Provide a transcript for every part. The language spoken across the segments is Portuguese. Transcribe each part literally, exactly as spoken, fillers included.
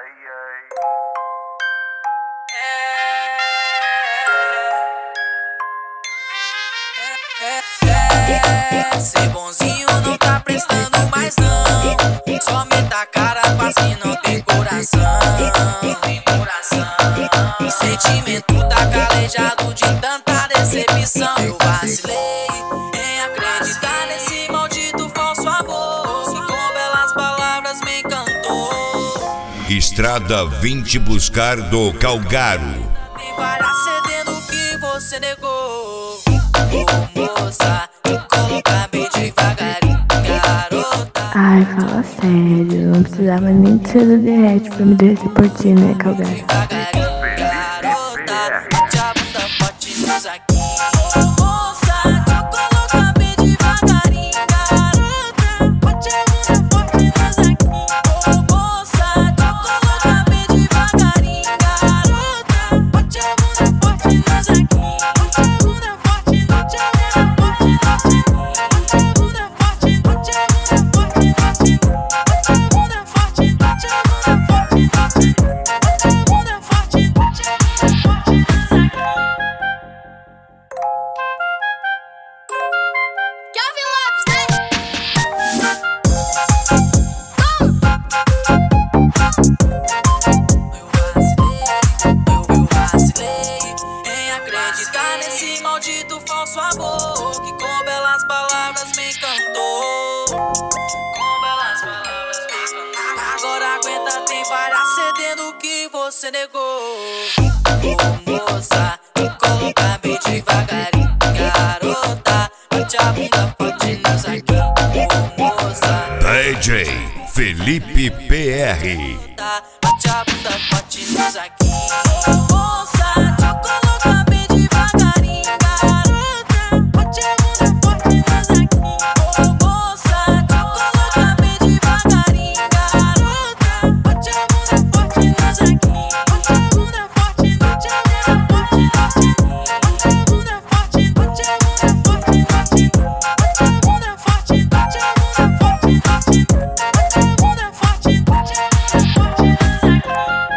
É, ser bonzinho não tá prestando mais não. Só meta a cara, faz que não tem coração. Tem coração. O sentimento tá calejado de tanta decepção. Eu vacilei em acreditar nesse maldito falso amor que com belas palavras me encantou. Estrada vinte buscar do Calgaro. Tem várias cedendo que você negou. Ô moça, te colocar bem devagarinho, garota. Ai, fala sério, não precisava nem de ser do derrete pra me descer por ti, né, Calgaro? Devagarinho, garota, bote a bunda forte nos aqui. Ô moça, te colocar bem devagarinho, garota, bote a bunda forte nos aqui. Ô moça, te colocar bem devagarinho, garota, bote a bunda forte nos aqui. Bote a bunda forte, bote a bunda forte, bote a bunda forte, bote a bunda forte, bote a bunda forte, bote a bunda forte, bote a bunda forte, bote a bunda forte. Calvin Lopes, né? Eu vacilei em acreditar nesse maldito falso amor que com belas palavras me encantou. Com belas palavras me encantou. Agora aguenta, tem várias cedendo que você negou. Ô moça, te colocar bem devagarinho, garota, bote a bunda forte nos aqui. Ô moça, D J Felipe P R. bote a bunda forte nos aqui. Ô moça, te colocar bem devagarinho, garota, bote a bunda forte nos aqui. Ô moça, te colocar bem devagarinho, garota, bote a bunda forte nos aqui. Bote a bunda forte, bote a bunda forte, bote a bunda forte, bote a bunda forte, bote a bunda forte, bote a bunda forte, bote a bunda forte, bote a bunda forte nos aqui.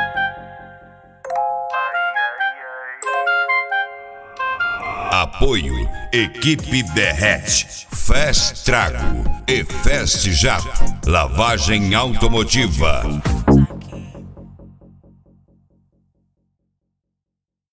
Apoio Equipe Derrete, Fast Trago e Fast Jato, lavagem automotiva.